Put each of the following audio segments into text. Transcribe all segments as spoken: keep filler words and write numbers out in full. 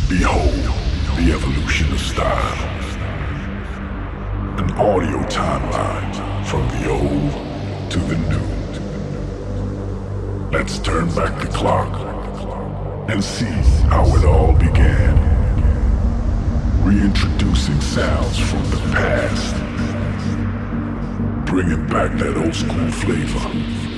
Behold the evolution of style. An audio timeline from the old to the new. Let's turn back the clock and see how it all began. Reintroducing sounds from the past, bringing back that old school flavor.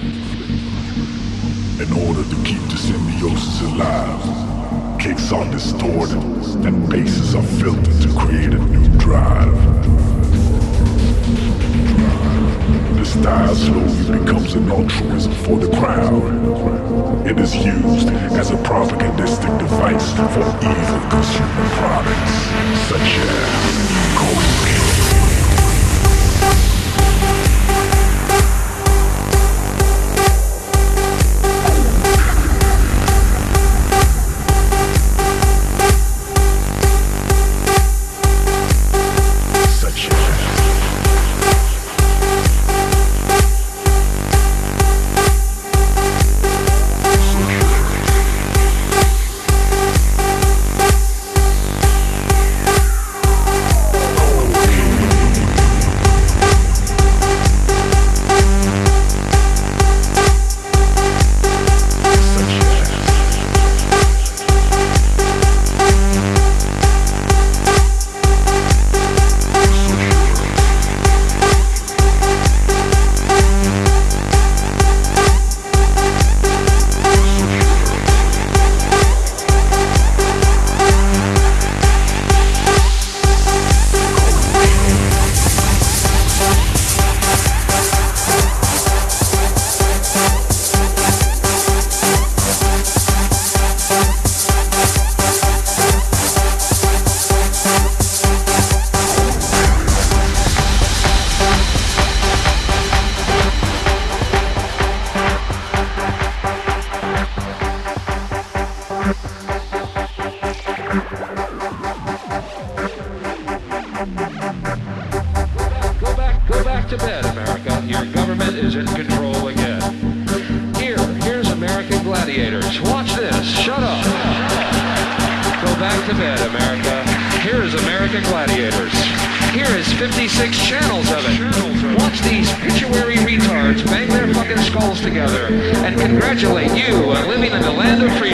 In order to keep the symbiosis alive, kicks are distorted and basses are filtered to create a new drive. The style slowly becomes an altruism for the crowd. It is used as a propagandistic device for evil consumer products, such as cocaine. Congratulate you on living in the land of freedom.